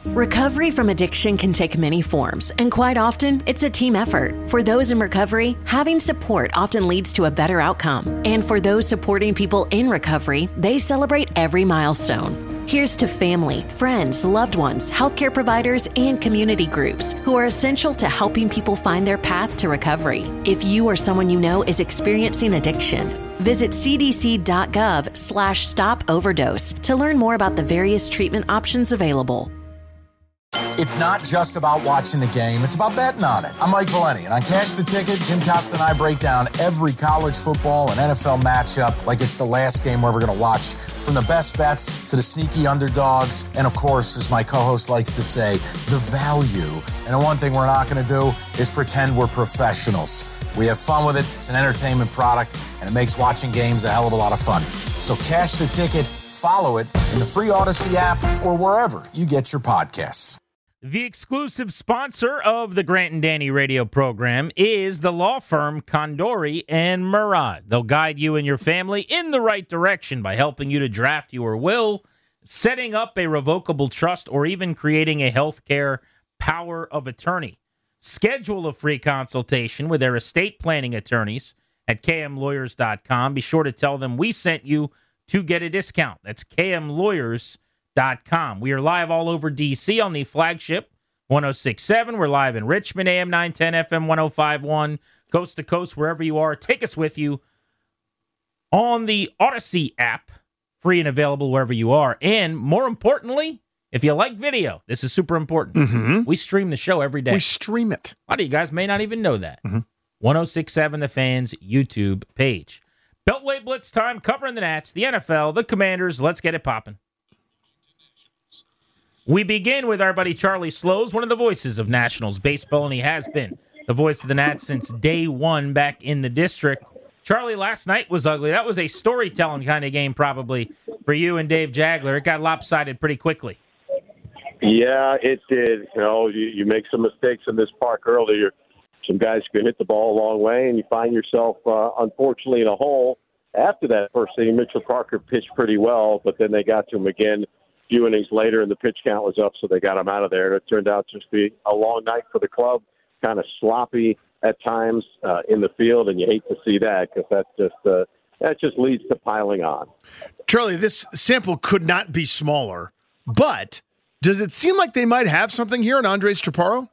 Recovery from addiction can take many forms, and quite often, it's a team effort. For those in recovery, having support often leads to a better outcome. And for those supporting people in recovery, they celebrate every milestone. Here's to family, friends, loved ones, healthcare providers, and community groups who are essential to helping people find their path to recovery. If you or someone you know is experiencing addiction, visit cdc.gov/stop overdose to learn more about the various treatment options available. It's not just about watching the game, it's about betting on it. I'm Mike Valeni, and on Cash the Ticket, Jim Costa and I break down every college football and NFL matchup like it's the last game we're ever going to watch. From the best bets to the sneaky underdogs, and of course, as my co-host likes to say, the value. And the one thing we're not going to do is pretend we're professionals. We have fun with it, it's an entertainment product, and it makes watching games a hell of a lot of fun. So Cash the Ticket, follow it in the free Odyssey app or wherever you get your podcasts. The exclusive sponsor of the Grant and Danny radio program is the law firm Condori and Murad. They'll guide you and your family in the right direction by helping you to draft your will, setting up a revocable trust, or even creating a healthcare power of attorney. Schedule a free consultation with their estate planning attorneys at kmlawyers.com. Be sure to tell them we sent you to get a discount. That's kmlawyers.com. We are live all over D.C. on the flagship 106.7. We're live in Richmond, AM 910, FM 105.1, coast to coast, wherever you are. Take us with you on the Odyssey app, free and available wherever you are. And more importantly, if you like video, this is super important. We stream the show every day. We stream it. A lot of you guys may not even know that. 106.7 The Fan's YouTube page. Beltway Blitz time, covering the Nats, the NFL, the Commanders. Let's get it popping. We begin with our buddy Charlie Slows, one of the voices of Nationals baseball, and he has been the voice of the Nats since day one back in the district. Charlie, last night was ugly. That was a storytelling kind of game probably for you and Dave Jagler. It got lopsided pretty quickly. Yeah, it did. You know, you make some mistakes in this park earlier. Some guys can hit the ball a long way, and you find yourself, unfortunately, in a hole. After that first inning, Mitchell Parker pitched pretty well, but then they got to him again a few innings later, and the pitch count was up, so they got him out of there. And it turned out to be a long night for the club, kind of sloppy at times in the field, and you hate to see that because that just leads to piling on. Charlie, this sample could not be smaller, but does it seem like they might have something here in Andres Chaparro?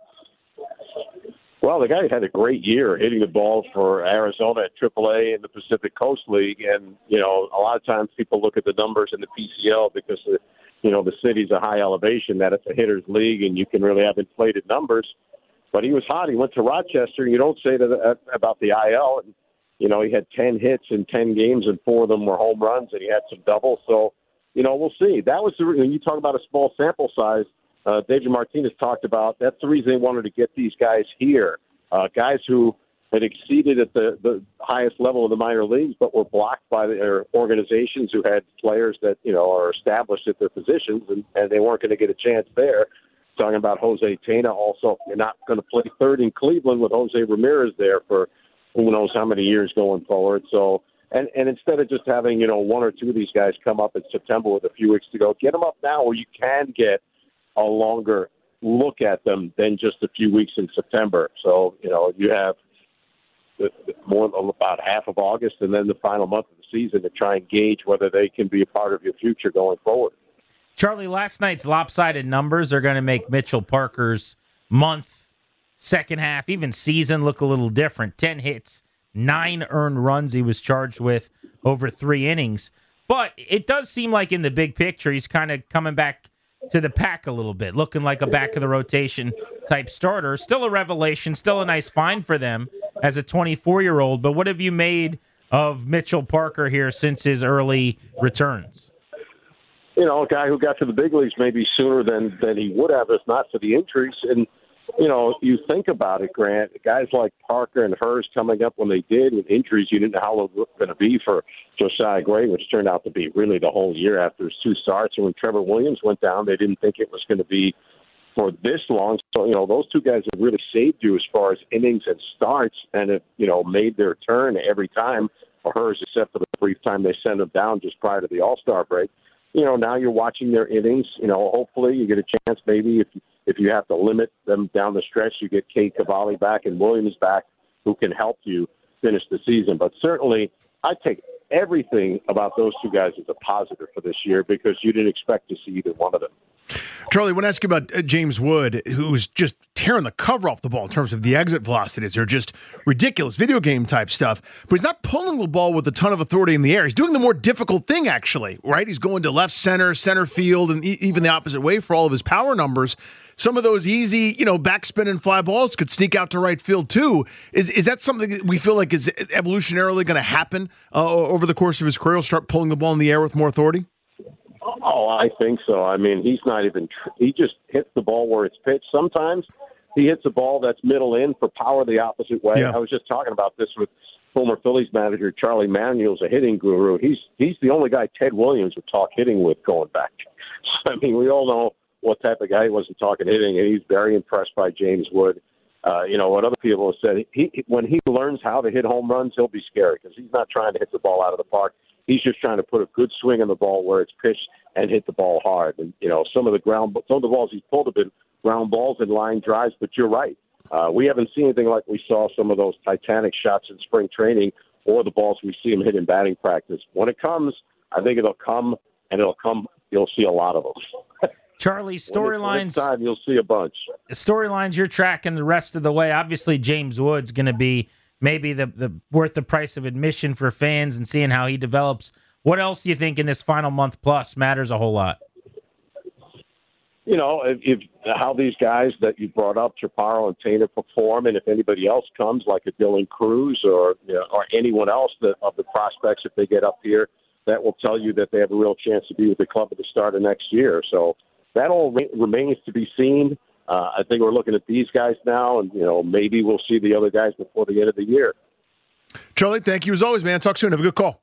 Well, the guy had a great year hitting the ball for Arizona at AAA in the Pacific Coast League. And, you know, a lot of times people look at the numbers in the PCL because, you know, the city's a high elevation, that it's a hitter's league and you can really have inflated numbers. But he was hot. He went to Rochester. You don't say that about the IL. And, you know, he had 10 hits in 10 games and 4 of them were home runs and he had some doubles. So, you know, we'll see. That was when you talk about a small sample size. David Martinez talked about that's the reason they wanted to get these guys here, guys who had exceeded at the highest level of the minor leagues, but were blocked by their organizations who had players that, you know, are established at their positions, and they weren't going to get a chance there. Talking about Jose Tena, also, you're not going to play third in Cleveland with Jose Ramirez there for who knows how many years going forward. So, and instead of just having, you know, 1 or 2 of these guys come up in September with a few weeks to go, get them up now where you can get a longer look at them than just a few weeks in September. So, you know, you have about half of August and then the final month of the season to try and gauge whether they can be a part of your future going forward. Charlie, last night's lopsided numbers are going to make Mitchell Parker's month, second half, even season look a little different. 10 hits, 9 earned runs he was charged with over 3 innings. But it does seem like in the big picture he's kind of coming back to the pack a little bit, looking like a back-of-the-rotation type starter. Still a revelation, still a nice find for them as a 24-year-old. But what have you made of Mitchell Parker here since his early returns? You know, a guy who got to the big leagues maybe sooner than he would have if not for the injuries. And, you know, you think about it, Grant, guys like Parker and Hurst coming up when they did with injuries, you didn't know how long it was going to be for Josiah Gray, which turned out to be really the whole year after his 2 starts. And when Trevor Williams went down, they didn't think it was going to be for this long. So, you know, those 2 guys have really saved you as far as innings and starts and have, you know, made their turn every time for Hurst, except for the brief time they sent him down just prior to the All-Star break. now you're watching their innings. Hopefully you get a chance. Maybe if you have to limit them down the stretch, you get Cade Cavalli back and Williams back, who can help you finish the season. But certainly, I take everything about those two guys as a positive for this year because you didn't expect to see either one of them. Charlie, I want to ask you about James Wood, who's just tearing the cover off the ball in terms of the exit velocities. They're just ridiculous video game type stuff. But he's not pulling the ball with a ton of authority in the air. He's doing the more difficult thing, actually, right? He's going to left center field, and even the opposite way for all of his power numbers. Some of those easy, backspin and fly balls could sneak out to right field too. Is that something that we feel like is evolutionarily going to happen over the course of his career? He'll start pulling the ball in the air with more authority? Oh, I think so. I mean, he's not even he just hits the ball where it's pitched. Sometimes he hits a ball that's middle in for power the opposite way. Yeah. I was just talking about this with former Phillies manager Charlie Manuel's a hitting guru. He's the only guy Ted Williams would talk hitting with going back. So, I mean, we all know what type of guy he wasn't talking hitting, and he's very impressed by James Wood. What other people have said, when he learns how to hit home runs, he'll be scary because he's not trying to hit the ball out of the park. He's just trying to put a good swing on the ball where it's pitched and hit the ball hard. And, some of the balls he's pulled have been ground balls and line drives, but you're right. We haven't seen anything like we saw some of those Titanic shots in spring training or the balls we see him hit in batting practice. When it comes, I think it'll come, and you'll see a lot of them. Charlie, storylines. Time, you'll see a bunch. Storylines you're tracking the rest of the way. Obviously, James Wood's going to be maybe the worth the price of admission for fans and seeing how he develops. What else do you think in this final month plus matters a whole lot? If how these guys that you brought up, Chaparro and Taylor, perform, and if anybody else comes, like a Dylan Cruz or anyone else of the prospects, if they get up here, that will tell you that they have a real chance to be with the club at the start of next year. So that all remains to be seen. I think we're looking at these guys now, and maybe we'll see the other guys before the end of the year. Charlie, thank you as always, man. Talk soon. Have a good call.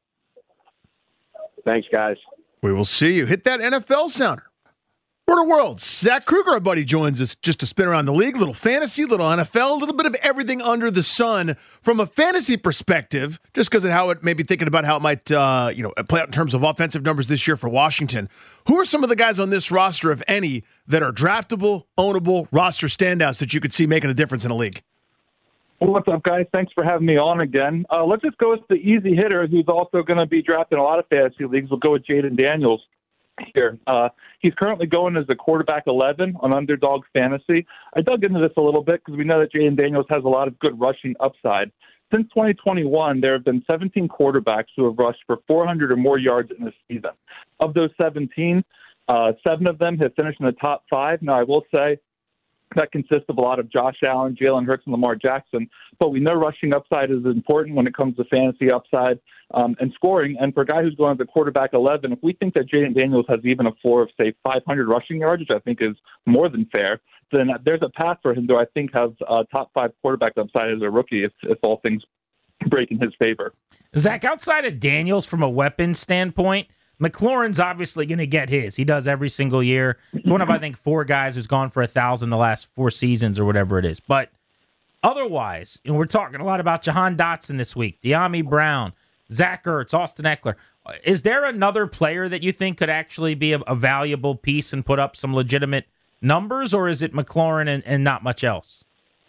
Thanks, guys. We will see you. Hit that NFL sounder. Border World. Zach Kruger, our buddy, joins us just to spin around the league. A little fantasy, a little NFL, a little bit of everything under the sun from a fantasy perspective, just because of how it maybe thinking about how it might play out in terms of offensive numbers this year for Washington. Who are some of the guys on this roster, if any, that are draftable, ownable roster standouts that you could see making a difference in a league? Well, what's up, guys? Thanks for having me on again. Let's just go with the easy hitter who's also going to be drafted in a lot of fantasy leagues. We'll go with Jaden Daniels here. He's currently going as the quarterback 11 on Underdog Fantasy. I dug into this a little bit because we know that Jaden Daniels has a lot of good rushing upside. Since 2021, there have been 17 quarterbacks who have rushed for 400 or more yards in a season. Of those 17, 7 of them have finished in the top 5. Now, I will say that consists of a lot of Josh Allen, Jalen Hurts, and Lamar Jackson. But we know rushing upside is important when it comes to fantasy upside and scoring. And for a guy who's going to the quarterback 11, if we think that Jaden Daniels has even a floor of, say, 500 rushing yards, which I think is more than fair, then there's a path for him to, I think, have top 5 quarterback upside as a rookie if all things break in his favor. Zach, outside of Daniels from a weapon standpoint, McLaurin's obviously going to get his. He does every single year. He's one of, I think, 4 guys who's gone for 1,000 the last 4 seasons or whatever it is. But otherwise, we're talking a lot about Jahan Dotson this week, De'Ami Brown, Zach Ertz, Austin Eckler. Is there another player that you think could actually be a valuable piece and put up some legitimate numbers, or is it McLaurin and not much else?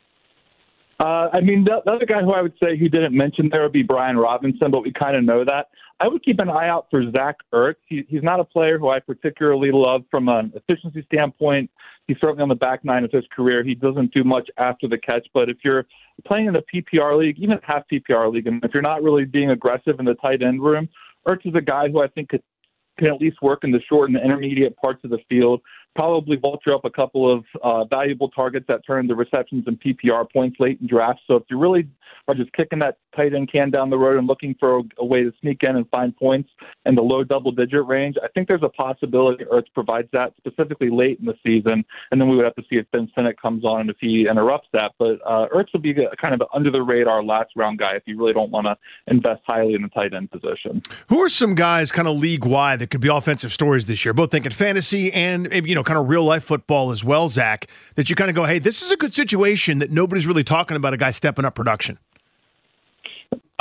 The other guy who I would say who didn't mention there would be Brian Robinson, but we kind of know that. I would keep an eye out for Zach Ertz. He's not a player who I particularly love from an efficiency standpoint. He's certainly on the back 9 of his career. He doesn't do much after the catch, but if you're playing in a PPR league, even half PPR league, and if you're not really being aggressive in the tight end room, Ertz is a guy who I think can at least work in the short and the intermediate parts of the field, probably vulture up a couple of valuable targets that turn into receptions and PPR points late in drafts. So if you really are just kicking that tight end can down the road and looking for a way to sneak in and find points in the low double-digit range, I think there's a possibility Ertz provides that specifically late in the season, and then we would have to see if Ben Sinnott comes on and if he interrupts that. But Ertz would be kind of an under-the-radar last-round guy if you really don't want to invest highly in the tight end position. Who are some guys kind of league-wide that could be offensive stories this year, both thinking fantasy and maybe, kind of real-life football as well, Zach, that you kind of go, hey, this is a good situation that nobody's really talking about a guy stepping up production?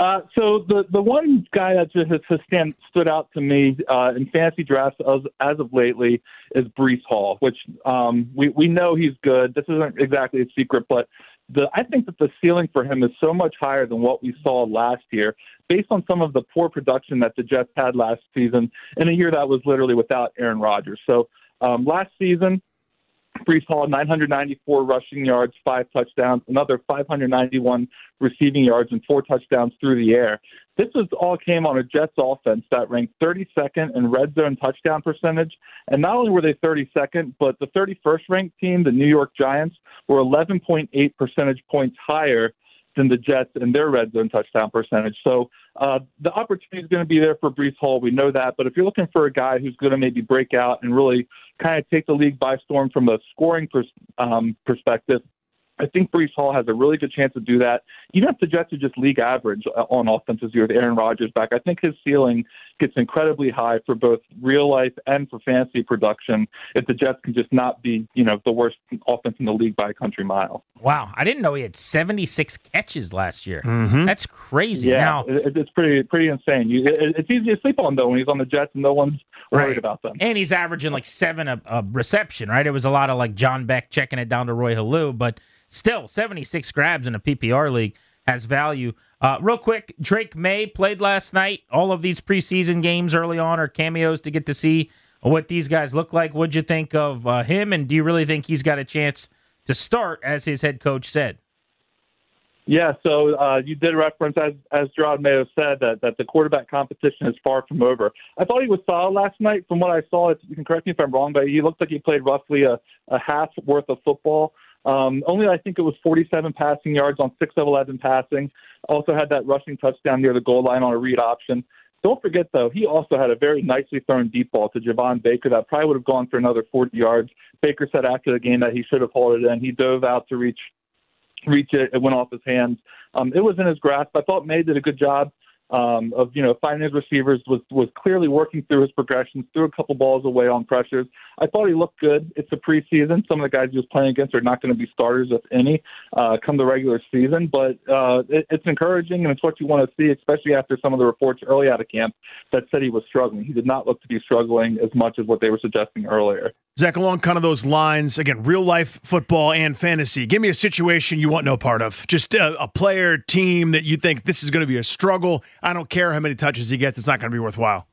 So the one guy that just has stood out to me in fantasy drafts as of lately is Breece Hall, which we know he's good. This isn't exactly a secret, but I think that the ceiling for him is so much higher than what we saw last year, based on some of the poor production that the Jets had last season in a year that was literally without Aaron Rodgers. So last season, Breece Hall, 994 rushing yards, 5 touchdowns, another 591 receiving yards, and 4 touchdowns through the air. This all came on a Jets offense that ranked 32nd in red zone touchdown percentage. And not only were they 32nd, but the 31st ranked team, the New York Giants, were 11.8 percentage points higher than the Jets in their red zone touchdown percentage. So the opportunity is going to be there for Breece Hall. We know that. But if you're looking for a guy who's going to maybe break out and really kind of take the league by storm from a scoring perspective, I think Breece Hall has a really good chance to do that. Even if the Jets are just league average on offense this year with Aaron Rodgers back, I think his ceiling gets incredibly high for both real life and for fantasy production if the Jets can just not be, the worst offense in the league by a country mile. Wow. I didn't know he had 76 catches last year. Mm-hmm. That's crazy. Yeah, now, it's pretty insane. It's easy to sleep on, though, when he's on the Jets and no one's worried about them. And he's averaging like 7 a reception, right? It was a lot of like John Beck checking it down to Roy Halou, but still, 76 grabs in a PPR league has value. Real quick, Drake May played last night. All of these preseason games early on are cameos to get to see what these guys look like. What'd you think of him, and do you really think he's got a chance to start, as his head coach said? Yeah, so you did reference, as Gerard Mayo said, that the quarterback competition is far from over. I thought he was solid last night. From what I saw, you can correct me if I'm wrong, but he looked like he played roughly a half worth of football. Only I think it was 47 passing yards on 6 of 11 passing. Also had that rushing touchdown near the goal line on a read option. Don't forget, though, he also had a very nicely thrown deep ball to Javon Baker that probably would have gone for another 40 yards. Baker said after the game that he should have hauled it in. He dove out to reach it. It went off his hands. It was in his grasp. I thought May did a good job of finding his receivers, was clearly working through his progressions, threw a couple balls away on pressures. I thought he looked good. It's a preseason. Some of the guys he was playing against are not going to be starters, if any, come the regular season. But it's encouraging, and it's what you want to see, especially after some of the reports early out of camp that said he was struggling. He did not look to be struggling as much as what they were suggesting earlier. Zach, along kind of those lines, again, real life football and fantasy, give me a situation you want no part of. Just a player, team that you think this is going to be a struggle. I don't care how many touches he gets. It's not going to be worthwhile.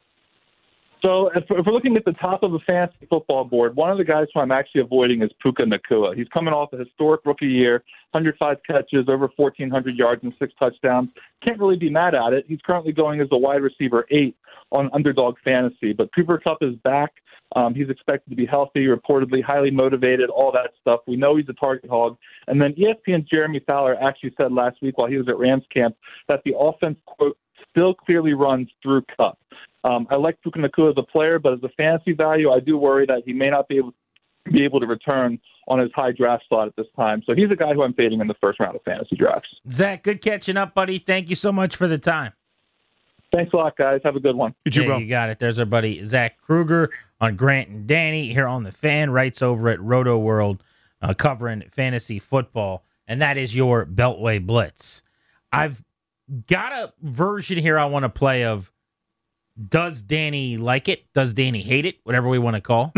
So if we're looking at the top of the fantasy football board, one of the guys who I'm actually avoiding is Puka Nacua. He's coming off a historic rookie year, 105 catches, over 1,400 yards and 6 touchdowns. Can't really be mad at it. He's currently going as the wide receiver 8 on Underdog Fantasy. But Cooper Kupp is back. He's expected to be healthy, reportedly highly motivated, all that stuff. We know he's a target hog. And then ESPN's Jeremy Fowler actually said last week while he was at Rams camp that the offense, quote, still clearly runs through Kupp. I like Puka Nacua as a player, but as a fantasy value, I do worry that he may not be able to return on his high draft slot at this time. So he's a guy who I'm fading in the first round of fantasy drafts. Zach, good catching up, buddy. Thank you so much for the time. Thanks a lot, guys. Have a good one. You too, bro. You got it. There's our buddy Zach Kruger on Grant and Danny here on The Fan, writes over at Roto World, covering fantasy football, and that is your Beltway Blitz. I've got a version here I want to play of does Danny like it? Does Danny hate it? Whatever we want to call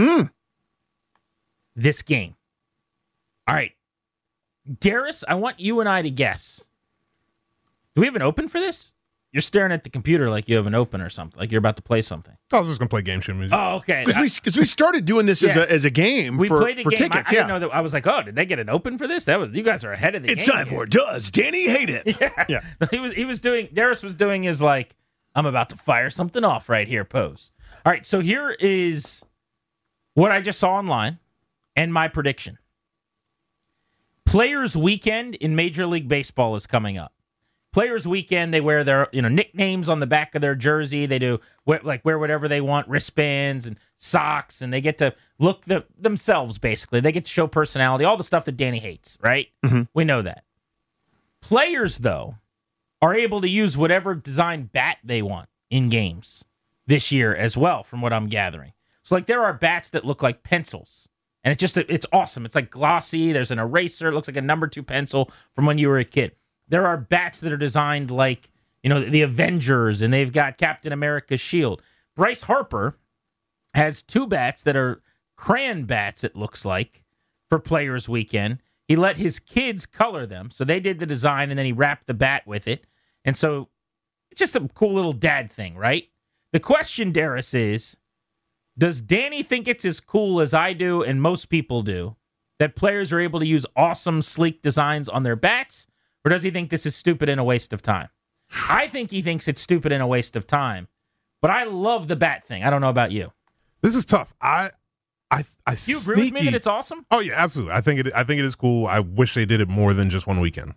this game. All right. Darius, I want you and I to guess. Do we have an open for this? You're staring at the computer like you have an open or something, like you're about to play something. I was just going to play game show music. Oh, okay. Because we started doing this as a game we for, played a for game. tickets. I didn't know that. I was like, oh, did they get an open for this? You guys are ahead of the game. It's time for Does Danny Hate It? Yeah. He was doing, Darius was doing his like, I'm about to fire something off right here pose. All right, so here is what I just saw online and my prediction. Players Weekend in Major League Baseball is coming up. Players Weekend, they wear their nicknames on the back of their jersey. They do wear whatever they want, wristbands and socks, and they get to look themselves, basically. They get to show personality, all the stuff that Danny hates, right? Mm-hmm. We know that. Players, though, are able to use whatever design bat they want in games this year as well, from what I'm gathering. So, there are bats that look like pencils, and it's awesome. It's like glossy. There's an eraser. It looks like a number 2 pencil from when you were a kid. There are bats that are designed like the Avengers, and they've got Captain America's shield. Bryce Harper has 2 bats that are crayon bats, it looks like, for Players Weekend. He let his kids color them, so they did the design, and then he wrapped the bat with it. And so it's just a cool little dad thing, right? The question, Darius, is, does Danny think it's as cool as I do and most people do that players are able to use awesome, sleek designs on their bats, or does he think this is stupid and a waste of time? I think he thinks it's stupid and a waste of time, but I love the bat thing. I don't know about you. This is tough. I you agree with me that it's awesome? Oh yeah, absolutely. I think it is cool. I wish they did it more than just one weekend.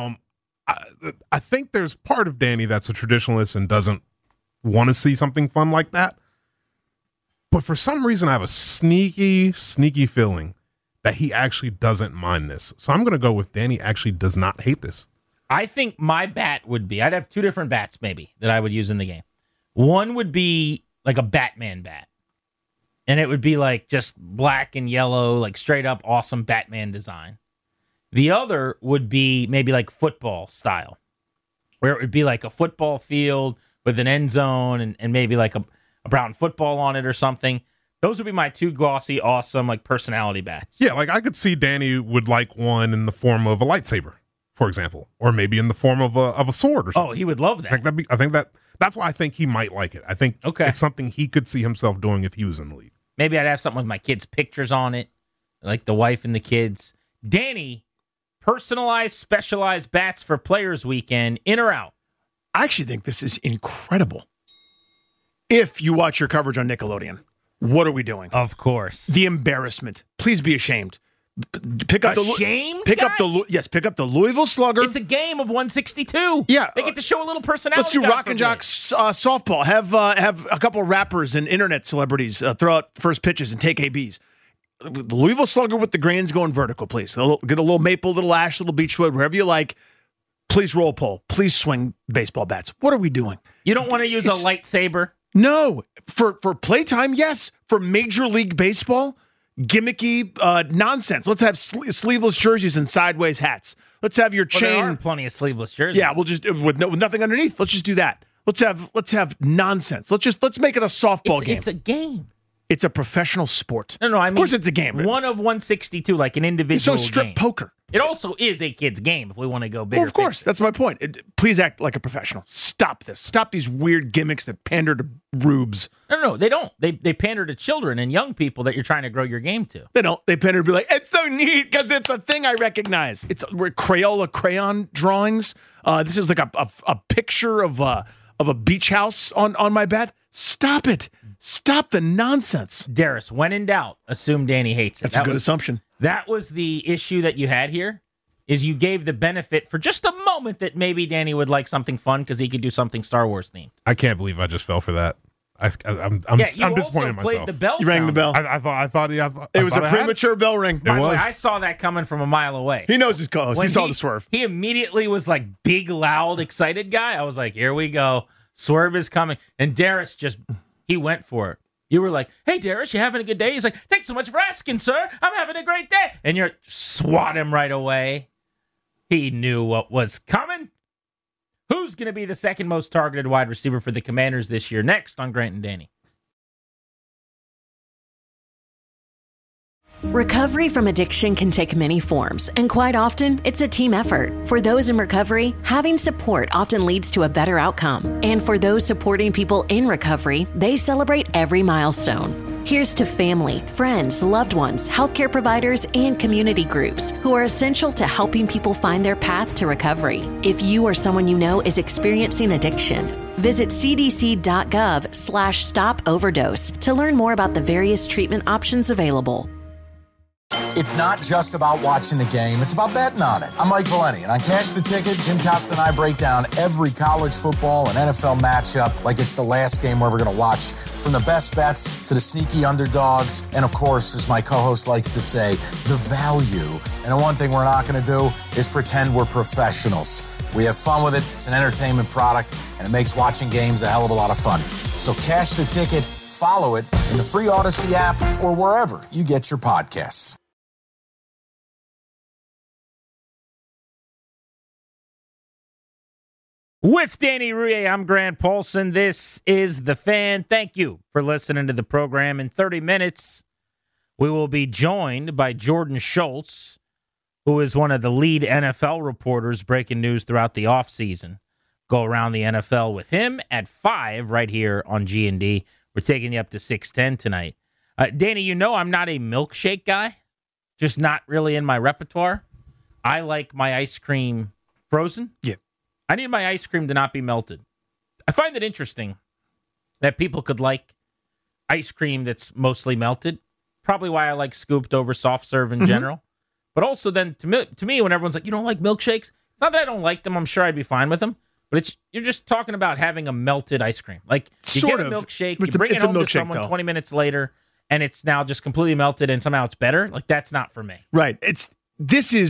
I think there's part of Danny that's a traditionalist and doesn't want to see something fun like that. But for some reason, I have a sneaky feeling that he actually doesn't mind this. So I'm going to go with Danny actually does not hate this. I think my bat would be, I'd have 2 different bats maybe that I would use in the game. One would be like a Batman bat. And it would be like just black and yellow, like straight up awesome Batman design. The other would be maybe like football style, where it would be like a football field with an end zone and maybe like a brown football on it or something. Those would be my 2 glossy, awesome, like personality bats. Yeah, like I could see Danny would like one in the form of a lightsaber, for example, or maybe in the form of a sword or something. Oh, he would love that. I think that's why I think he might like it. I think it's something he could see himself doing if he was in the league. Maybe I'd have something with my kids' pictures on it, like the wife and the kids. Danny, personalized, specialized bats for Players Weekend, in or out? I actually think this is incredible. If you watch your coverage on Nickelodeon, what are we doing? Of course. The embarrassment. Please be ashamed. Pick up the Louisville Slugger. It's a game of 162. Yeah, they get to show a little personality. Let's do Rock and Jock softball. Have a couple of rappers and internet celebrities throw out first pitches and take ABs. The Louisville Slugger with the grains going vertical, please. Get a little maple, little ash, little beechwood, wherever you like. Please roll pole. Please swing baseball bats. What are we doing? You don't want to use a lightsaber? No. For playtime, yes. For Major League Baseball, gimmicky nonsense. Let's have sleeveless jerseys and sideways hats. Let's have your chain. There are plenty of sleeveless jerseys. Yeah, we'll just with nothing underneath. Let's just do that. Let's have nonsense. Let's make it a softball game. It's a game. It's a professional sport. No, I mean, of course it's a game. One of 162, like an individual. So strip game. Poker. It also is a kid's game if we want to go bigger. Well, of course, that's my point. Please act like a professional. Stop this. Stop these weird gimmicks that pander to rubes. No, they don't. They pander to children and young people that you're trying to grow your game to. They don't. They pander to be like, it's so neat because it's a thing I recognize. We're Crayola crayon drawings. This is like a picture of a beach house on my bed. Stop it. Stop the nonsense. Darius, when in doubt, assume Danny hates it. That's a good assumption. That was the issue that you had here, is you gave the benefit for just a moment that maybe Danny would like something fun because he could do something Star Wars themed. I can't believe I just fell for that. I'm disappointed in myself. The bell you rang the bell. I thought it was a premature bell ring. By the way, I saw that coming from a mile away. He knows his co-host. He saw the swerve. He immediately was like big, loud, excited guy. I was like, here we go. Swerve is coming. And Darius he went for it. You were like, hey, Darius, you having a good day? He's like, thanks so much for asking, sir. I'm having a great day. And you're swat him right away. He knew what was coming. Who's going to be the second most targeted wide receiver for the Commanders this year? Next on Grant and Danny. Recovery from addiction can take many forms, and quite often, it's a team effort. For those in recovery, having support often leads to a better outcome. And for those supporting people in recovery, they celebrate every milestone. Here's to family, friends, loved ones, healthcare providers, and community groups who are essential to helping people find their path to recovery. If you or someone you know is experiencing addiction, visit cdc.gov/stop overdose to learn more about the various treatment options available. It's not just about watching the game, it's about betting on it. I'm Mike Valeni, and on Cash the Ticket, Jim Costa and I break down every college football and NFL matchup like it's the last game we're ever going to watch. From the best bets to the sneaky underdogs, and of course, as my co-host likes to say, the value. And the one thing we're not going to do is pretend we're professionals. We have fun with it, it's an entertainment product, and it makes watching games a hell of a lot of fun. So Cash the Ticket, follow it in the free Odyssey app or wherever you get your podcasts. With Danny Rouhier, I'm Grant Paulson. This is The Fan. Thank you for listening to the program. In 30 minutes, we will be joined by Jordan Schultz, who is one of the lead NFL reporters breaking news throughout the offseason. Go around the NFL with him at 5 right here on G&D. We're taking you up to 6:10 tonight. Danny, you know I'm not a milkshake guy, just not really in my repertoire. I like my ice cream frozen. Yeah. I need my ice cream to not be melted. I find it interesting that people could like ice cream that's mostly melted. Probably why I like scooped over soft serve in general. But also then, to me, when everyone's like, you don't like milkshakes? It's not that I don't like them. I'm sure I'd be fine with them. But you're just talking about having a melted ice cream. Like, you get a milkshake, you bring it home to someone 20 minutes later, and it's now just completely melted, and somehow it's better. Like, that's not for me. Right. This is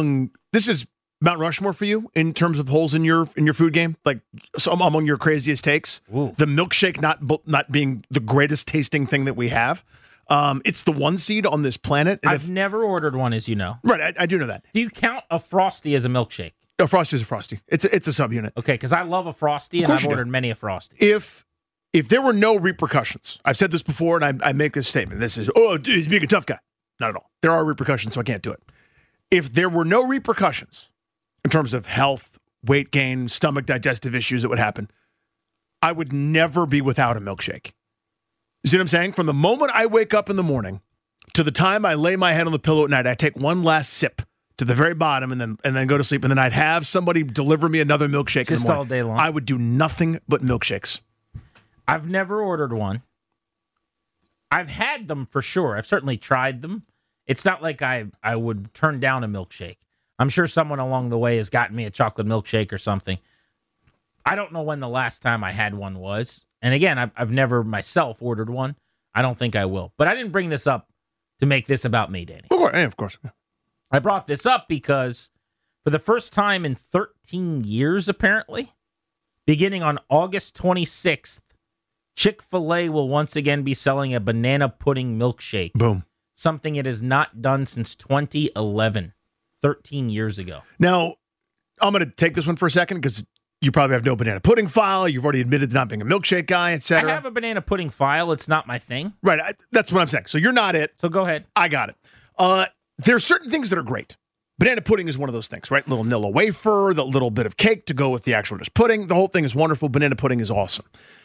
Mount Rushmore for you in terms of holes in your food game, like some among your craziest takes. Ooh. The milkshake not being the greatest tasting thing that we have. It's the 1 seed on this planet. And I've never ordered one, as you know. Right, I do know that. Do you count a Frosty as a milkshake? A Frosty is a Frosty. It's a subunit. Okay, because I love a Frosty, and I've ordered many a Frosty. If there were no repercussions, I've said this before, and I make this statement. This is, dude, he's being a tough guy. Not at all. There are repercussions, so I can't do it. If there were no repercussions in terms of health, weight gain, stomach digestive issues that would happen, I would never be without a milkshake. You see what I'm saying? From the moment I wake up in the morning to the time I lay my head on the pillow at night, I take one last sip to the very bottom and then go to sleep. And then I'd have somebody deliver me another milkshake just in the morning. all day long. I would do nothing but milkshakes. I've never ordered one. I've had them for sure. I've certainly tried them. It's not like I would turn down a milkshake. I'm sure someone along the way has gotten me a chocolate milkshake or something. I don't know when the last time I had one was. And again, I've never myself ordered one. I don't think I will. But I didn't bring this up to make this about me, Danny. Of course. I brought this up because for the first time in 13 years, apparently, beginning on August 26th, Chick-fil-A will once again be selling a banana pudding milkshake. Boom. Something it has not done since 2011, 13 years ago. Now, I'm going to take this one for a second because you probably have no banana pudding file. You've already admitted to not being a milkshake guy, etc. I have a banana pudding file. It's not my thing. Right. That's what I'm saying. So you're not it. So go ahead. I got it. There are certain things that are great. Banana pudding is one of those things, right? Little Nilla wafer, the little bit of cake to go with the actual just pudding. The whole thing is wonderful. Banana pudding is awesome.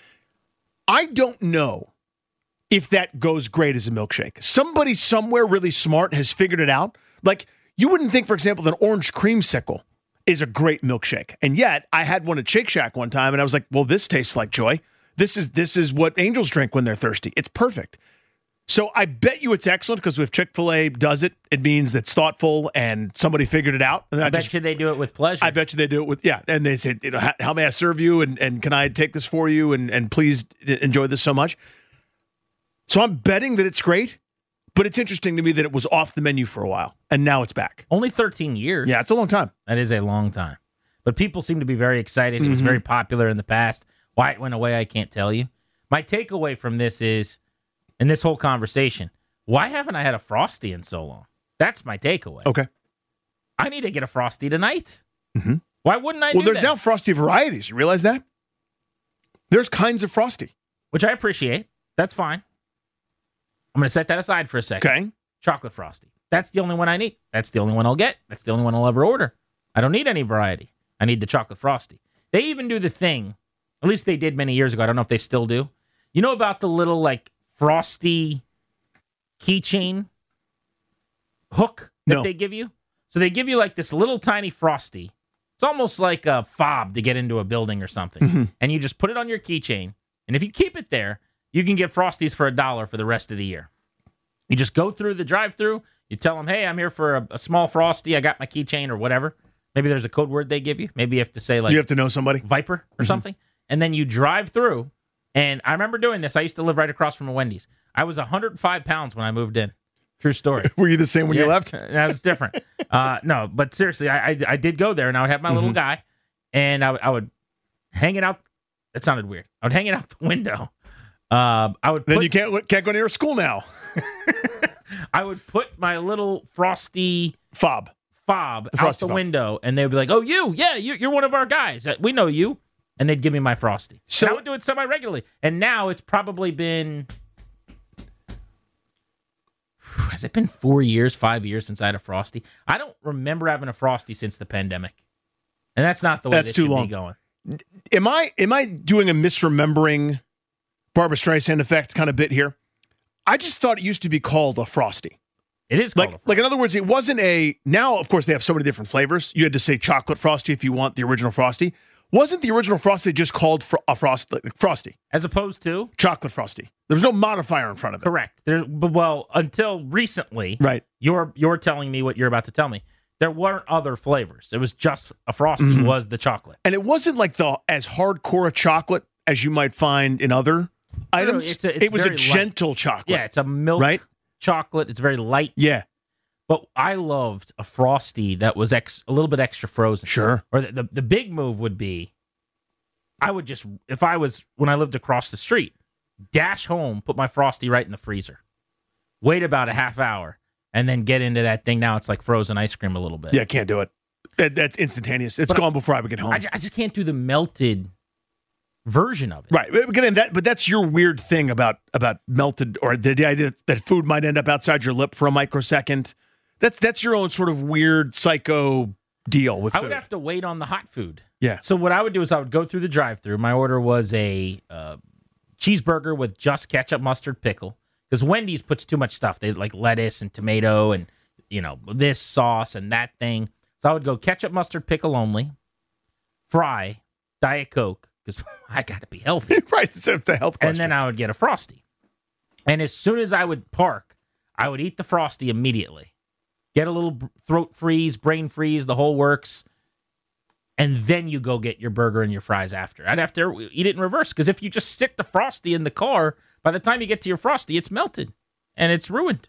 I don't know if that goes great as a milkshake. Somebody somewhere really smart has figured it out. Like, you wouldn't think, for example, that orange creamsicle is a great milkshake. And yet, I had one at Shake Shack one time, and I was like, well, this tastes like joy. This is what angels drink when they're thirsty. It's perfect. So I bet you it's excellent because if Chick-fil-A does it, it means it's thoughtful and somebody figured it out. And I bet you they do it with pleasure. I bet you they do it with, yeah. And they say, how may I serve you? And can I take this for you? And please enjoy this so much. So I'm betting that it's great, but it's interesting to me that it was off the menu for a while and now it's back. Only 13 years. Yeah, it's a long time. That is a long time. But people seem to be very excited. It was very popular in the past. Why it went away, I can't tell you. My takeaway from this is, in this whole conversation, why haven't I had a Frosty in so long? That's my takeaway. Okay. I need to get a Frosty tonight. Mm-hmm. Why wouldn't I do that? Well, there's now Frosty varieties. You realize that? There's kinds of Frosty. Which I appreciate. That's fine. I'm going to set that aside for a second. Okay. Chocolate Frosty. That's the only one I need. That's the only one I'll get. That's the only one I'll ever order. I don't need any variety. I need the chocolate Frosty. They even do the thing, at least they did many years ago. I don't know if they still do. You know about the little, like, Frosty keychain hook that they give you? So they give you like this little tiny Frosty. It's almost like a fob to get into a building or something. Mm-hmm. And you just put it on your keychain. And if you keep it there, you can get Frosties for $1 for the rest of the year. You just go through the drive-thru. You tell them, hey, I'm here for a small Frosty. I got my keychain or whatever. Maybe there's a code word they give you. Maybe you have to say like... You have to know somebody. Viper or something. And then you drive through. And I remember doing this. I used to live right across from a Wendy's. I was 105 pounds when I moved in. True story. Were you the same when you left? That was different. No, but seriously, I did go there, and I would have my little guy, and I would hang it out. That sounded weird. I would hang it out the window. Then you can't go near school now. I would put my little Frosty fob fob out Frosty the fob. window, and they'd be like, "Oh, you're one of our guys. We know you," and they'd give me my Frosty. So- And I would do it semi-regularly, and now it's probably been. Has it been 4 years, 5 years since I had a Frosty? I don't remember having a Frosty since the pandemic, and that's not the way That's this too should long. be going. Am I doing a misremembering Barbra Streisand effect kind of bit here? I just thought it used to be called a Frosty. It is called a Frosty. Like in other words, it wasn't a. Now, of course, they have so many different flavors. You had to say chocolate Frosty if you want the original Frosty. Wasn't the original Frosty just called Frosty? As opposed to Chocolate Frosty. There was no modifier in front of it. correct. Well, until recently, Right. You're telling me what you're about to tell me. There weren't other flavors. It was just a Frosty Mm-hmm. was the chocolate. And it wasn't like as hardcore a chocolate as you might find in other items. it's it was a very light. gentle chocolate. Yeah, it's a milk Right? chocolate. It's very light. Yeah. But I loved a Frosty that was a little bit extra frozen. Sure. Or the big move would be, I would just, when I lived across the street, dash home, put my Frosty right in the freezer, wait about a half hour, and then get into that thing. Now it's like frozen ice cream a little bit. Yeah, I can't do it. That's instantaneous. It's But gone before I would get home. I just can't do the melted version of it. Right. But that's your weird thing about melted, or the idea that food might end up outside your lip for a microsecond. That's your own sort of weird psycho deal with I food. would have to wait on the hot food. Yeah. So what I would do is I would go through the drive-through. My order was a cheeseburger with just ketchup, mustard, pickle. Because Wendy's puts too much stuff. They like lettuce and tomato and this sauce and that thing. So I would go ketchup, mustard, pickle only. Fry, Diet Coke, because I got to be healthy. Right. It's the health question. And then I would get a Frosty. And as soon as I would park, I would eat the Frosty immediately. Get a little throat freeze, brain freeze, the whole works. And then you go get your burger and your fries after. I'd have to eat it in reverse, because if you just stick the Frosty in the car, by the time you get to your Frosty, it's melted and it's ruined.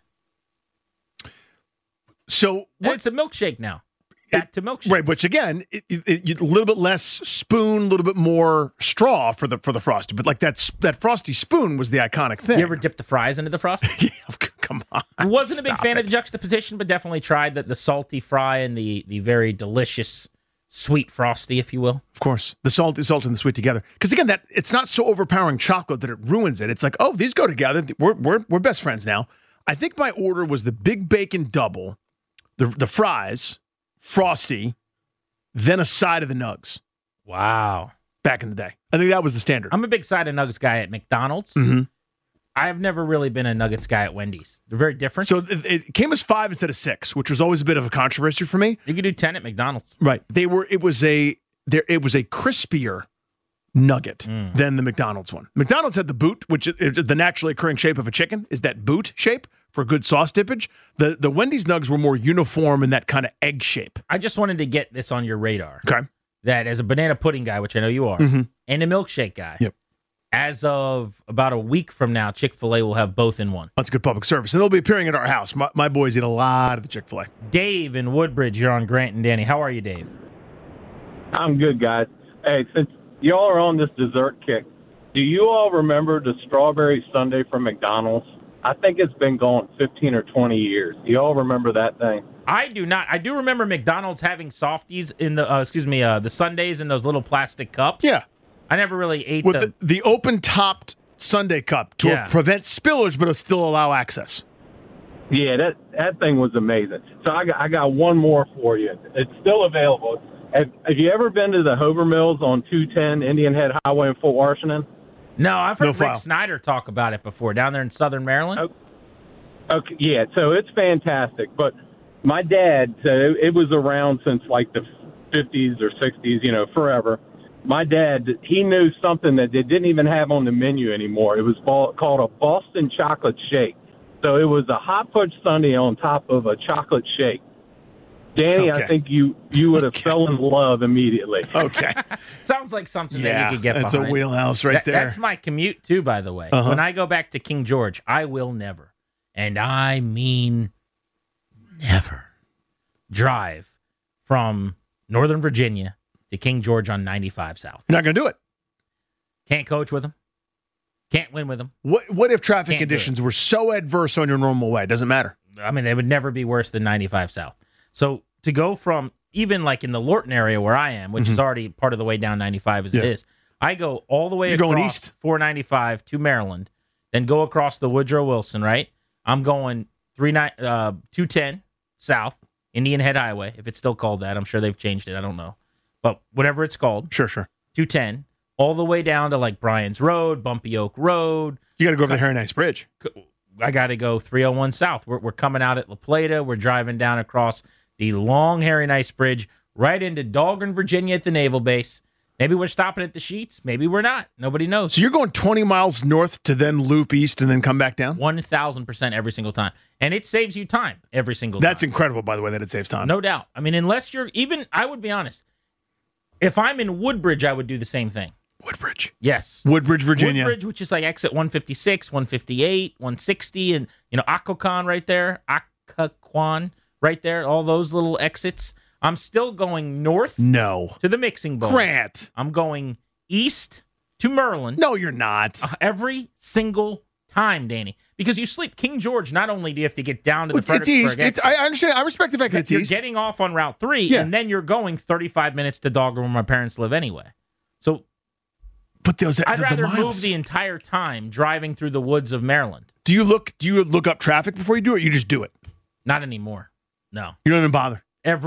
So And it's a milkshake now. Back to milkshake. Right, which again, a little bit less spoon, a little bit more straw for the Frosty. But like that Frosty spoon was the iconic thing. You ever dip the fries into the Frosty? Yeah, come on. I wasn't a big Stop fan it. of the juxtaposition, but definitely tried the salty fry and the very delicious sweet Frosty, if you will. Of course, the salt and the sweet together. Because again, that it's not so overpowering chocolate that it ruins it. It's like, oh, these go together. We're best friends now. I think my order was the big bacon double, the fries, Frosty, then a side of the nugs. Wow. Back in the day, I think that was the standard. I'm a big side of nuggets guy at McDonald's. Mm-hmm. I've never really been a nuggets guy at Wendy's. They're very different. So it came as 5 instead of 6, which was always a bit of a controversy for me. You could do 10 at McDonald's. Right. It was a crispier nugget than the McDonald's one. McDonald's had the boot, which is the naturally occurring shape of a chicken, is that boot shape for good sauce dippage. The Wendy's nugs were more uniform in that kind of egg shape. I just wanted to get this on your radar. Okay. That as a banana pudding guy, which I know you are, and a milkshake guy, Yep. as of about a week from now, Chick-fil-A will have both in one. That's good public service. And they'll be appearing at our house. My boys eat a lot of the Chick-fil-A. Dave in Woodbridge, you're on Grant and Danny. How are you, Dave? I'm good, guys. Hey, since y'all are on this dessert kick, do you all remember the strawberry sundae from McDonald's? I think it's been going 15 or 20 years. Do y'all remember that thing? I do not. I do remember McDonald's having softies in the sundaes in those little plastic cups. Yeah. I never really ate With them. the open-topped sundae cup to Yeah. prevent spillage, but still allow access. Yeah, that thing was amazing. So I got one more for you. It's still available. Have you ever been to the Hover Mills on 210 Indian Head Highway in Fort Washington? No, I've heard No Rick file. Snyder talk about it before down there in Southern Maryland. Okay, yeah, so it's fantastic. But my dad said it was around since like the 50s or 60s, forever. My dad, he knew something that they didn't even have on the menu anymore. It was called a Boston chocolate shake. So it was a hot fudge sundae on top of a chocolate shake. Danny, Okay. I think you would have fell in love immediately. Okay. Sounds like something that you could get that's behind. a wheelhouse right there. That's my commute too, by the way. Uh-huh. When I go back to King George, I will never, and I mean never, drive from Northern Virginia to King George on 95 South. You're not going to do it. Can't coach with them. Can't win with them. What if traffic Can't do conditions were so adverse on your normal way? It doesn't matter. I mean, they would never be worse than 95 South. So to go from even like in the Lorton area where I am, which is already part of the way down 95 as it is, I go all the way across going east. 495 to Maryland, then go across the Woodrow Wilson, right? I'm going 210 south, Indian Head Highway, if it's still called that. I'm sure they've changed it. I don't know. But whatever it's called. Sure. 210, all the way down to like Bryan's Road, Bumpy Oak Road. You got to go over the Harry Nice Bridge. I got to go 301 south. We're coming out at La Plata. We're driving down across the long Harry Nice Bridge right into Dahlgren, Virginia at the Naval Base. Maybe we're stopping at the Sheets. Maybe we're not. Nobody knows. So you're going 20 miles north to then loop east and then come back down? 1,000% every single time. And it saves you time every single time. That's incredible, by the way, that it saves time. No doubt. I mean, unless you're even, I would be honest, if I'm in Woodbridge, I would do the same thing. Woodbridge. Yes. Woodbridge, Virginia. Woodbridge, which is like exit 156, 158, 160, and, Occoquan right there. Occoquan right there. All those little exits. I'm still going north No. to the Mixing Bowl. Grant. I'm going east to Merlin. No, you're not. Every single time, Danny. Because you sleep King George, not only do you have to get down to the It's Fredericksburg east. exit, I understand. I respect the fact that it's you're east. getting off on Route 3, Yeah. and then you're going 35 minutes to Dahlgren where my parents live anyway. So But I'd the rather miles. move the entire time driving through the woods of Maryland. Do you look up traffic before you do it? Or you just do it. Not anymore. No. You don't even bother.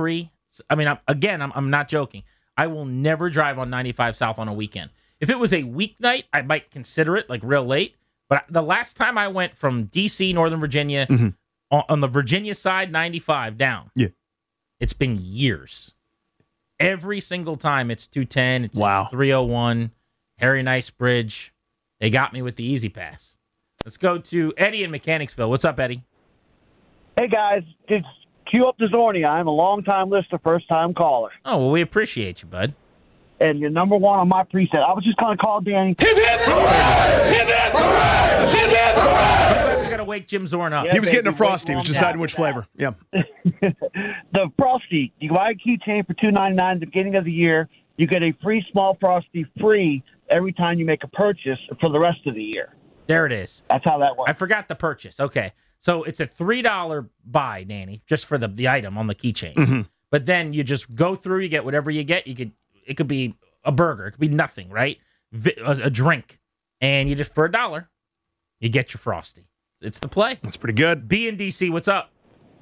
I'm not joking. I will never drive on 95 South on a weekend. If it was a weeknight, I might consider it, like real late. But the last time I went from D.C., Northern Virginia, on the Virginia side, 95 down, it's been years. Every single time it's 210, it's 301, Harry Nice Bridge. They got me with the Easy Pass. Let's go to Eddie in Mechanicsville. What's up, Eddie? Hey, guys. Just cue up the Zornia. I'm a long-time listener, first-time caller. Oh, well, we appreciate you, bud. And you're number one on my preset. I was just going to call Danny. Hip, hip, hooray! Hip, hip, hooray! Hip, hip, hooray! Sometimes you got to wake Jim Zorn up. Yeah, he was getting a baby, Frosty. He was deciding which flavor. Yeah. The Frosty. You buy a keychain for $2.99 at the beginning of the year. You get a free small Frosty free every time you make a purchase for the rest of the year. There it is. That's how that works. I forgot the purchase. Okay. So it's a $3 buy, Danny, just for the item on the keychain. But then you just go through, you get whatever you get. It could be a burger. It could be nothing, right? A drink. And you just, for $1, you get your Frosty. It's the play. That's pretty good. B and DC, what's up?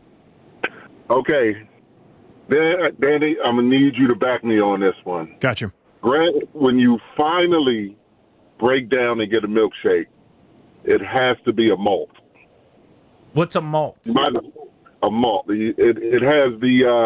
Okay. Danny, I'm going to need you to back me on this one. Gotcha. Grant, when you finally break down and get a milkshake, it has to be a malt. What's a malt? A malt. It has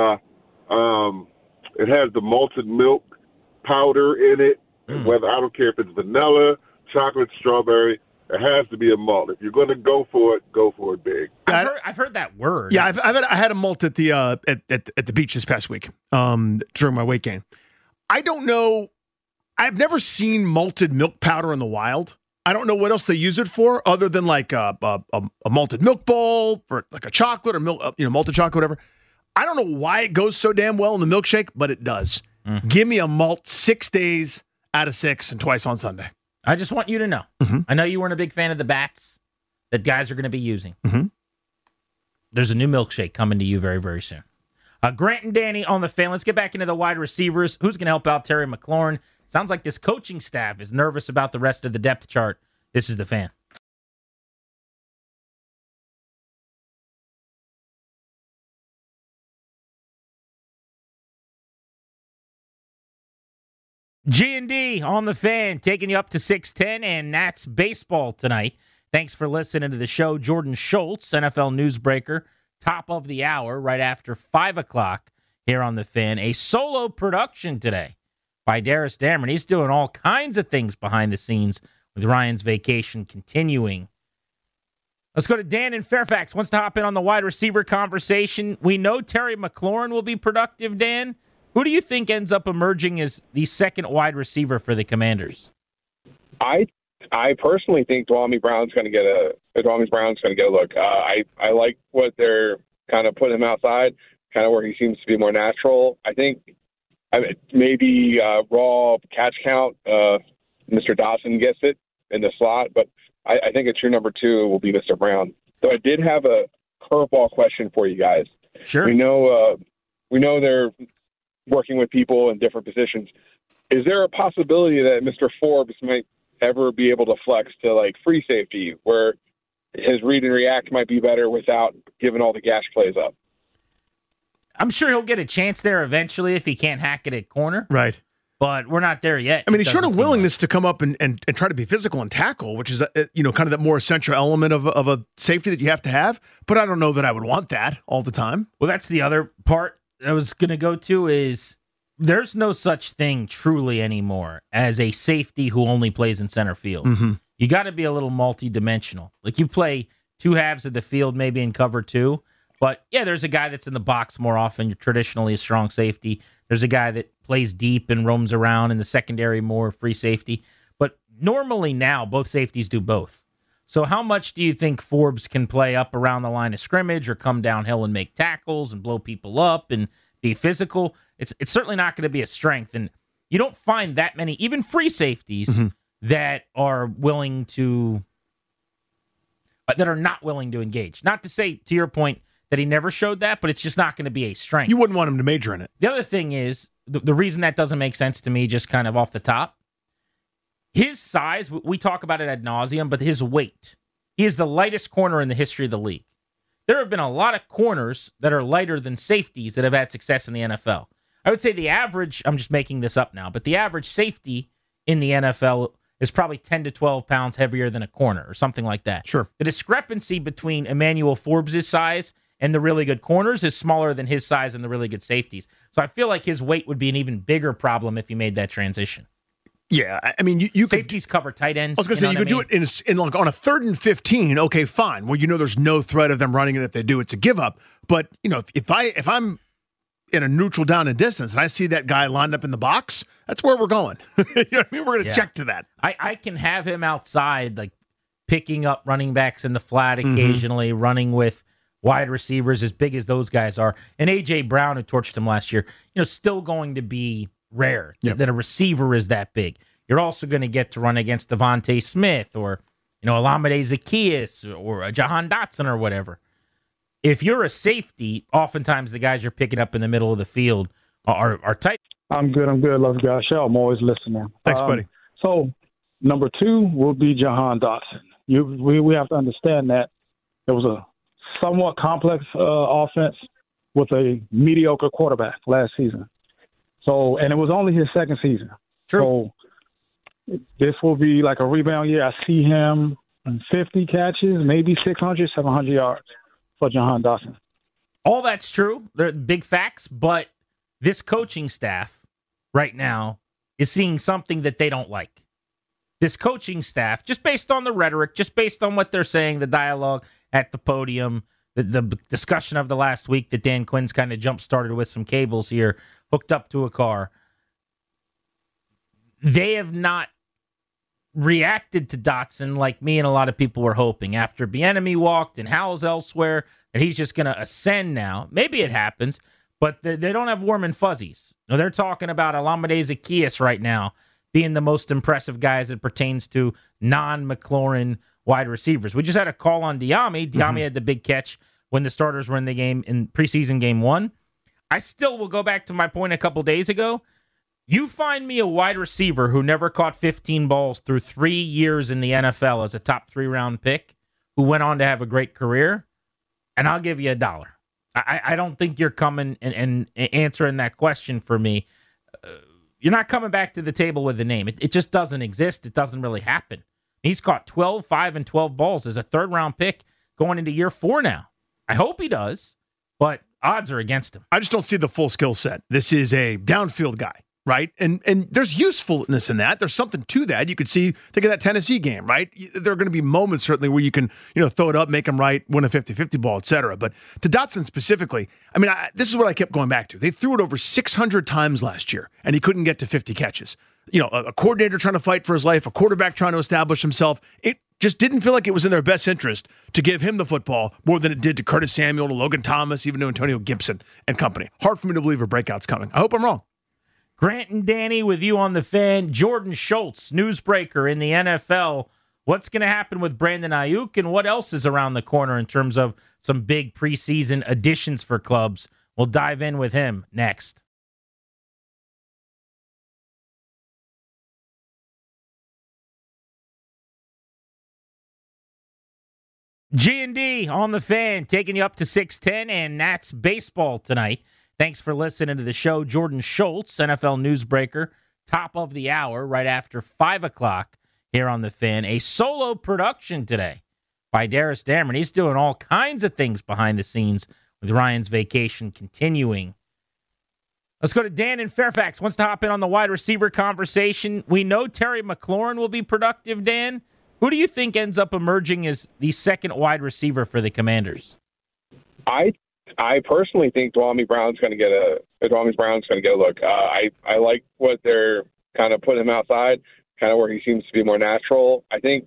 the malted milk powder in it. Whether I don't care if it's vanilla, chocolate, strawberry, it has to be a malt. If you're going to go for it big. I've heard that word. Yeah, I had a malt at the at the beach this past week during my weight gain. I don't know. I've never seen malted milk powder in the wild. I don't know what else they use it for other than like a malted milk bowl for like a chocolate or milk, malted chocolate, whatever. I don't know why it goes so damn well in the milkshake, but it does. Give me a malt 6 days out of 6 and twice on Sunday. I just want you to know. I know you weren't a big fan of the bats that guys are going to be using. There's a new milkshake coming to you very, very soon. Grant and Danny on the Fan. Let's get back into the wide receivers. Who's going to help out Terry McLaurin? Sounds like this coaching staff is nervous about the rest of the depth chart. This is the Fan. G&D on the Fan, taking you up to 6:10, and that's baseball tonight. Thanks for listening to the show. Jordan Schultz, NFL newsbreaker, top of the hour, right after 5 o'clock here on the Fan. A solo production today by Darius Dameron. He's doing all kinds of things behind the scenes with Ryan's vacation continuing. Let's go to Dan in Fairfax. Wants to hop in on the wide receiver conversation. We know Terry McLaurin will be productive, Dan. Who do you think ends up emerging as the second wide receiver for the Commanders? I personally think Dwamie Brown's going to get a look. I like what they're kind of putting him outside, kind of where he seems to be more natural. I think maybe raw catch count, Mr. Dawson gets it in the slot, but I think a true number 2 will be Mr. Brown. So I did have a curveball question for you guys. Sure. We know we know they're working with people in different positions. Is there a possibility that Mr. Forbes might ever be able to flex to like free safety, where his read and react might be better without giving all the gash plays up? I'm sure he'll get a chance there eventually if he can't hack it at corner. Right. But we're not there yet. I mean, he's shown a willingness to come up and try to be physical and tackle, which is, kind of that more essential element of a safety that you have to have. But I don't know that I would want that all the time. Well, that's the other part I was going to go to is there's no such thing truly anymore as a safety who only plays in center field. Mm-hmm. You got to be a little multi-dimensional. Like you play two halves of the field, maybe in cover two. But, yeah, there's a guy that's in the box more often. You're traditionally a strong safety. There's a guy that plays deep and roams around in the secondary more, free safety. But normally now, both safeties do both. So how much do you think Forbes can play up around the line of scrimmage or come downhill and make tackles and blow people up and be physical? It's certainly not going to be a strength. And you don't find that many, even free safeties, that are willing to, that are not willing to engage. Not to say, to your point, that he never showed that, but it's just not going to be a strength. You wouldn't want him to major in it. The other thing is, the reason that doesn't make sense to me, just kind of off the top, his size, we talk about it ad nauseum, but his weight. He is the lightest corner in the history of the league. There have been a lot of corners that are lighter than safeties that have had success in the NFL. I would say the average, I'm just making this up now, but the average safety in the NFL is probably 10 to 12 pounds heavier than a corner or something like that. Sure. The discrepancy between Emmanuel Forbes' size and the really good corners is smaller than his size and the really good safeties. So I feel like his weight would be an even bigger problem if he made that transition. Yeah, I mean, you safeties could cover tight ends. I was going to say you could do it in like on a 3rd and 15. Okay, fine. Well, there's no threat of them running it. If they do, it's a give up. But if I'm in a neutral down and distance and I see that guy lined up in the box, that's where we're going. You know what I mean? We're going to check to that. I can have him outside, like picking up running backs in the flat occasionally, running with wide receivers as big as those guys are. And A.J. Brown, who torched him last year, still going to be rare that a receiver is that big. You're also going to get to run against Devontae Smith or, Olamide Zaccheaus or Jahan Dotson or whatever. If you're a safety, oftentimes the guys you're picking up in the middle of the field are tight. I'm good. Love you guys. I'm always listening. Thanks, buddy. So, number 2 will be Jahan Dotson. We have to understand that there was a somewhat complex offense with a mediocre quarterback last season. So, and it was only his second season. True. So this will be like a rebound year. I see him on 50 catches, maybe 600, 700 yards for Jahan Dotson. All that's true. They're big facts, but this coaching staff right now is seeing something that they don't like. This coaching staff, just based on the rhetoric, just based on what they're saying, the dialogue at the podium, the discussion of the last week that Dan Quinn's kind of jump-started with some cables here, hooked up to a car. They have not reacted to Dotson like me and a lot of people were hoping. After Bieniemy walked and Howell's elsewhere, and he's just going to ascend now. Maybe it happens, but they don't have warm and fuzzies. No, they're talking about Olamide Zaccheaus right now being the most impressive guy as it pertains to non-McLaurin wide receivers. We just had a call on Diame. Diame had the big catch when the starters were in the game in preseason game 1. I still will go back to my point a couple days ago. You find me a wide receiver who never caught 15 balls through 3 years in the NFL as a top 3-round pick, who went on to have a great career, and I'll give you $1. I don't think you're coming and answering that question for me. You're not coming back to the table with a name. It just doesn't exist. It doesn't really happen. He's caught 12, 5, and 12 balls as a 3rd-round pick going into year 4 now. I hope he does, but odds are against him. I just don't see the full skill set. This is a downfield guy, right? And there's usefulness in that. There's something to that. You could see, think of that Tennessee game, right? There are going to be moments, certainly, where you can, throw it up, make him right, win a 50-50 ball, et cetera. But to Dotson specifically, I mean, this is what I kept going back to. They threw it over 600 times last year, and he couldn't get to 50 catches. A coordinator trying to fight for his life, a quarterback trying to establish himself. It just didn't feel like it was in their best interest to give him the football more than it did to Curtis Samuel, to Logan Thomas, even to Antonio Gibson and company. Hard for me to believe a breakout's coming. I hope I'm wrong. Grant and Danny with you on the Fan. Jordan Schultz, newsbreaker in the NFL. What's going to happen with Brandon Ayuk, and what else is around the corner in terms of some big preseason additions for clubs We'll dive in with him next. G&D on the Fan, taking you up to 6:10, and that's baseball tonight. Thanks for listening to the show. Jordan Schultz, NFL newsbreaker, top of the hour, right after 5 o'clock here on the Fan. A solo production today by Darius Dameron. He's doing all kinds of things behind the scenes with Ryan's vacation continuing. Let's go to Dan in Fairfax. Wants to hop in on the wide receiver conversation. We know Terry McLaurin will be productive, Dan. Who do you think ends up emerging as the second wide receiver for the Commanders? I personally think Dwamie Brown's going to get a look. I like what they're kind of putting him outside, kind of where he seems to be more natural. I think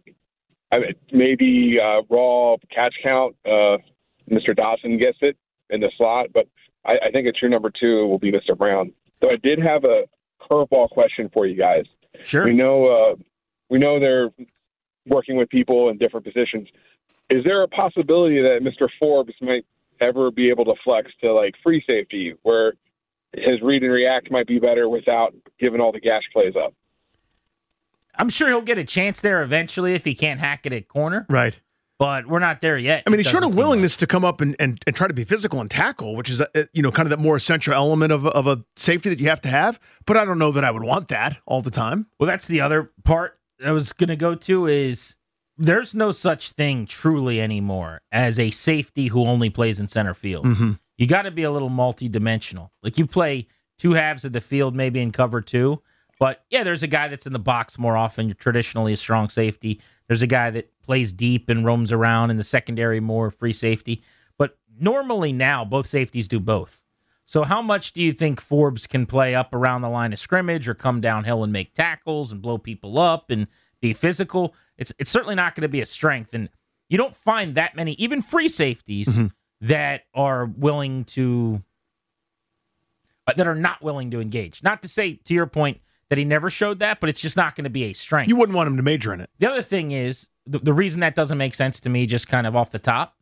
maybe raw catch count, Mr. Dawson gets it in the slot, but I think a true number 2 will be Mr. Brown. So I did have a curveball question for you guys. Sure. We know they're working with people in different positions. Is there a possibility that Mr. Forbes might ever be able to flex to like free safety, where his read and react might be better without giving all the gash plays up? I'm sure he'll get a chance there eventually if he can't hack it at corner. Right. But we're not there yet. I mean, he's shown a willingness to come up and try to be physical and tackle, which is, kind of that more essential element of a safety that you have to have. But I don't know that I would want that all the time. Well, that's the other part I was going to go to is there's no such thing truly anymore as a safety who only plays in center field. Mm-hmm. You got to be a little multi-dimensional. Like you play 2 halves of the field, maybe in cover 2. But, yeah, there's a guy that's in the box more often. You're traditionally a strong safety. There's a guy that plays deep and roams around in the secondary, more free safety. But normally now, both safeties do both. So how much do you think Forbes can play up around the line of scrimmage or come downhill and make tackles and blow people up and be physical? It's certainly not going to be a strength. And you don't find that many, even free safeties, that are willing to, that are not willing to engage. Not to say, to your point, that he never showed that, but it's just not going to be a strength. You wouldn't want him to major in it. The other thing is, the reason that doesn't make sense to me, just kind of off the top,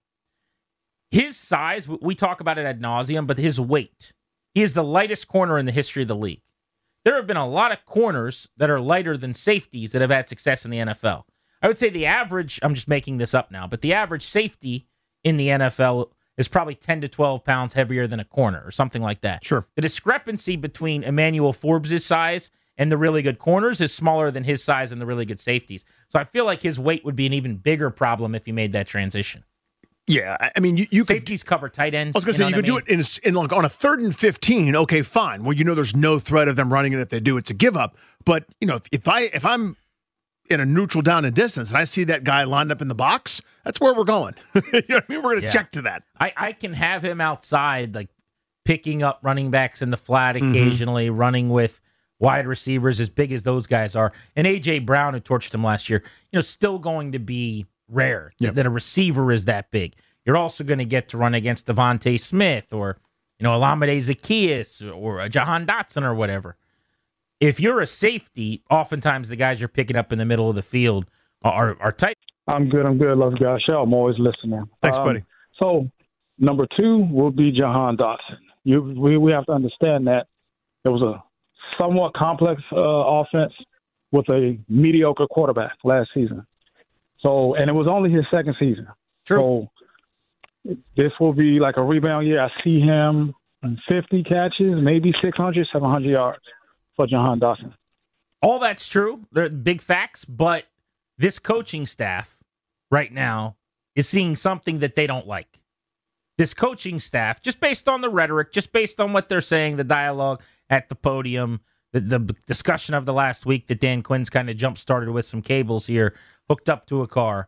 his size, we talk about it ad nauseum, but his weight. He is the lightest corner in the history of the league. There have been a lot of corners that are lighter than safeties that have had success in the NFL. I would say the average, I'm just making this up now, but the average safety in the NFL is probably 10 to 12 pounds heavier than a corner or something like that. Sure. The discrepancy between Emmanuel Forbes' size and the really good corners is smaller than his size and the really good safeties. So I feel like his weight would be an even bigger problem if he made that transition. Yeah, I mean, you safeties cover tight ends. I was going to say you could do it in like on a 3rd and 15. Okay, fine. Well, there's no threat of them running it. If they do, it's a give up. But if I'm in a neutral down and distance and I see that guy lined up in the box, that's where we're going. You know what I mean? We're going to check to that. I can have him outside, like picking up running backs in the flat occasionally, running with wide receivers as big as those guys are. And A.J. Brown, who torched him last year, still going to be rare that a receiver is that big. You're also going to get to run against Devontae Smith or, Olamide Zaccheaus or Jahan Dotson or whatever. If you're a safety, oftentimes the guys you're picking up in the middle of the field are tight. I'm good. Love you guys. Show. I'm always listening. Thanks, buddy. So number 2 will be Jahan Dotson. We have to understand that there was a somewhat complex offense with a mediocre quarterback last season. So, and it was only his 2nd season. True. So this will be like a rebound year. I see him in 50 catches, maybe 600, 700 yards for Jahan Dotson. All that's true. They're big facts, but this coaching staff right now is seeing something that they don't like. This coaching staff, just based on the rhetoric, just based on what they're saying, the dialogue at the podium, the discussion of the last week that Dan Quinn's kind of jump-started with some cables here, hooked up to a car.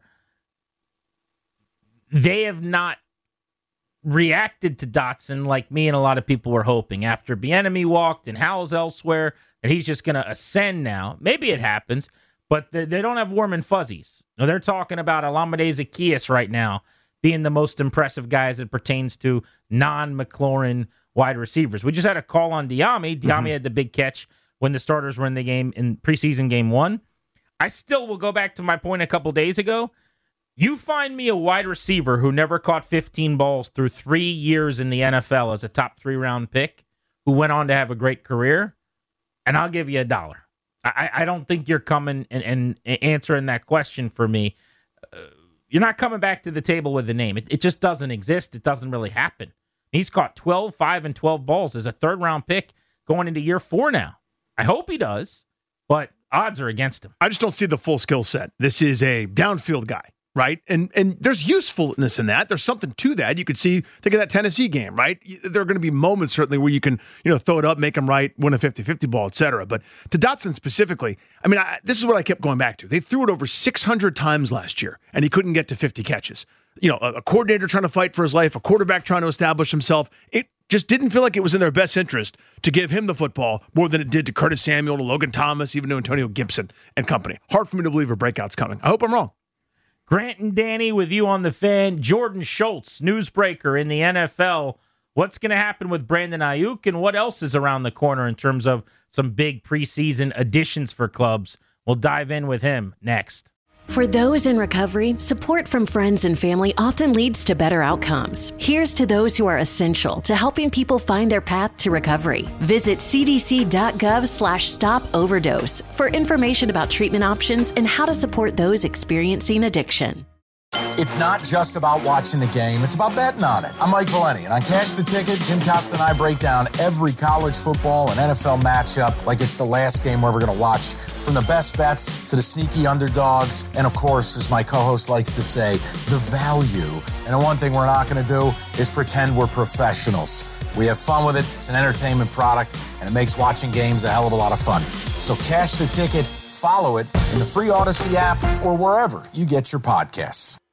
They have not reacted to Dotson like me and a lot of people were hoping. After Bieniemy walked and Howell's elsewhere, and he's just going to ascend now. Maybe it happens, but they don't have warm and fuzzies. No, they're talking about Olamide Zaccheaus right now being the most impressive guy as it pertains to non-McLaurin wide receivers. We just had a call on Diame. Diame had the big catch when the starters were in the game in preseason game 1. I still will go back to my point a couple days ago. You find me a wide receiver who never caught 15 balls through 3 years in the NFL as a top 3-round pick, who went on to have a great career, and I'll give you $1. I don't think you're coming and answering that question for me. You're not coming back to the table with a name. It just doesn't exist. It doesn't really happen. He's caught 12, 5, and 12 balls as a third-round pick going into year 4 now. I hope he does, but odds are against him. I just don't see the full skill set. This is a downfield guy, right? And there's usefulness in that. There's something to that. You could see, think of that Tennessee game, right? There are going to be moments, certainly, where you can, throw it up, make them right, win a 50-50 ball, et cetera. But to Dotson specifically, I mean, this is what I kept going back to. They threw it over 600 times last year, and he couldn't get to 50 catches. A coordinator trying to fight for his life, a quarterback trying to establish himself. It just didn't feel like it was in their best interest to give him the football more than it did to Curtis Samuel, to Logan Thomas, even to Antonio Gibson and company. Hard for me to believe a breakout's coming. I hope I'm wrong. Grant and Danny with you on the Fan. Jordan Schultz, newsbreaker in the NFL. What's going to happen with Brandon Ayuk, and what else is around the corner in terms of some big preseason additions for clubs? We'll dive in with him next. For those in recovery, support from friends and family often leads to better outcomes. Here's to those who are essential to helping people find their path to recovery. Visit cdc.gov/stop-overdose for information about treatment options and how to support those experiencing addiction. It's not just about watching the game, it's about betting on it. I'm Mike Valeni, and on Cash the Ticket, Jim Costa and I break down every college football and NFL matchup like it's the last game we're ever going to watch. From the best bets to the sneaky underdogs, and of course, as my co-host likes to say, the value. And the one thing we're not going to do is pretend we're professionals. We have fun with it, it's an entertainment product, and it makes watching games a hell of a lot of fun. So Cash the Ticket, follow it in the free Odyssey app or wherever you get your podcasts.